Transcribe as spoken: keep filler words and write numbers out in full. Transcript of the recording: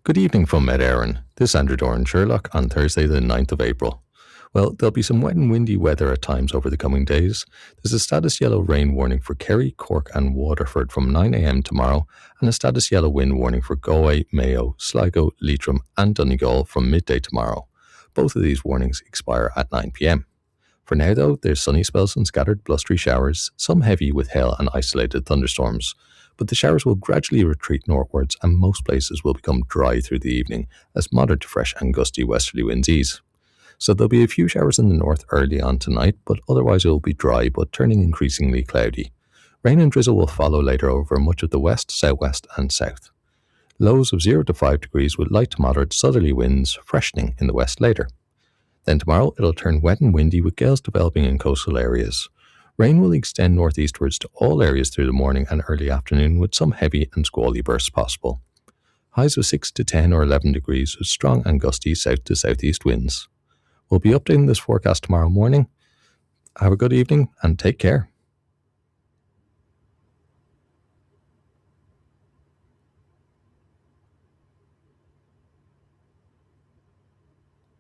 Good evening from Med Éireann. This is Andrew Doran Sherlock on Thursday the ninth of April. Well, there'll be some wet and windy weather at times over the coming days. There's a status yellow rain warning for Kerry, Cork and Waterford from nine a m tomorrow, and a status yellow wind warning for Galway, Mayo, Sligo, Leitrim and Donegal from midday tomorrow. Both of these warnings expire at nine p m. For now though, there's sunny spells and scattered blustery showers, some heavy with hail and isolated thunderstorms. But the showers will gradually retreat northwards and most places will become dry through the evening as moderate to fresh and gusty westerly winds ease. So there'll be a few showers in the north early on tonight, but otherwise it will be dry but turning increasingly cloudy. Rain and drizzle will follow later over much of the west, southwest and south. Lows of zero to five degrees with light to moderate southerly winds freshening in the west later. Then tomorrow it'll turn wet and windy with gales developing in coastal areas. Rain will extend northeastwards to all areas through the morning and early afternoon with some heavy and squally bursts possible. Highs of six to ten or eleven degrees with strong and gusty south to southeast winds. We'll be updating this forecast tomorrow morning. Have a good evening and take care.